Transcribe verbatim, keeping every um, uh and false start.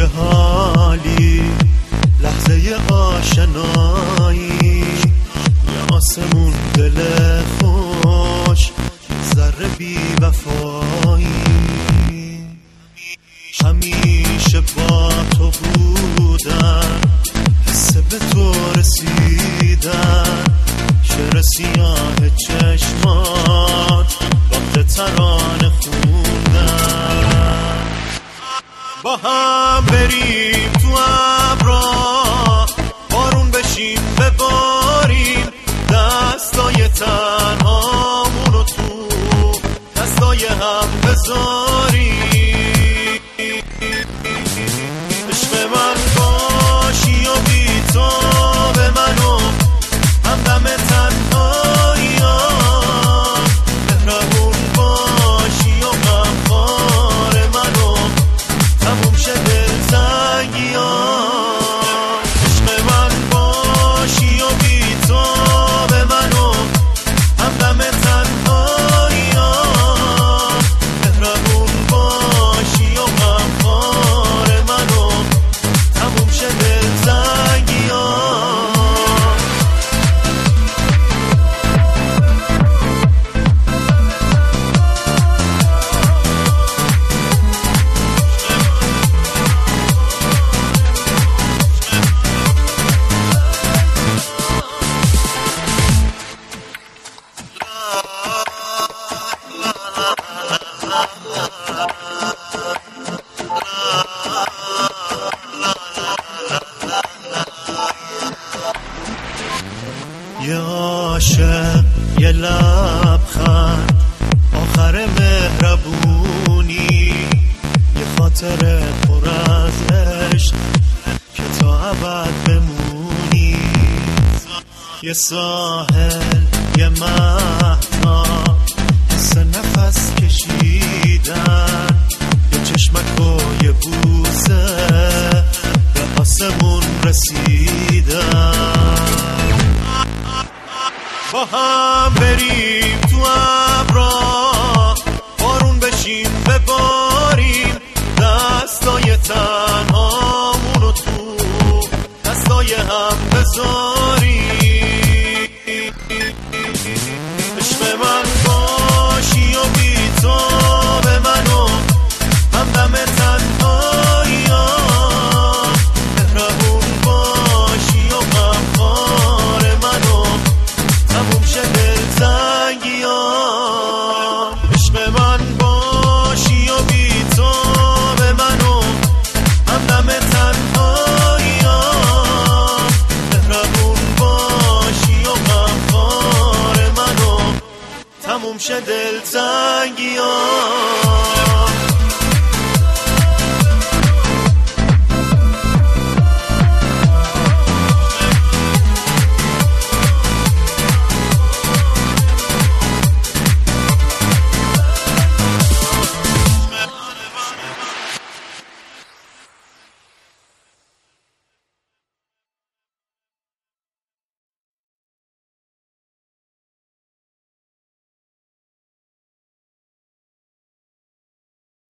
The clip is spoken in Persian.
چه حالی لحظه آشنایی، یه آسمون دل خوش ذره بی وفایی. همیشه با تو بودن، حس به تو رسیدن، شعر سیاه چشمات وقت ترانه خوندن. با هم بریم تو ابرا، بارون بشیم بباریم، دستای تنهامونو تو دستای هم بذاریم. عشق من باشی و بی تو به منو همدم تنهایی ها، مهربون باشی و غمخوار منو تموم شه دلتنگی ها. عشق من باشی و بی تو به منو همدم تنهایی ها، مهربون باشی و غمخوار منو تموم شه دلتنگی ها. یه عاشق یه لبخند آخر مهربونی، یه خاطر پر از عشق که تا ابد بمونی. یه ساحل یه مهتاب حس نفس کشیدن، یه چشمک و یه بوسه به آسمون رسیدن. با هم بریم تو ابرا، بارون بشیم بباریم، دستای تنهامونو تو دستای هم بذاریم. عشق من باشی و بی تو به منو همدم تنهایی ها، مهربون باشی و غمخوار منو تموم شه دلتنگی ها. عشق من باشی و بی تو به منو همدم تنهایی ها، مهربون باشی و غمخوار منو تموم شه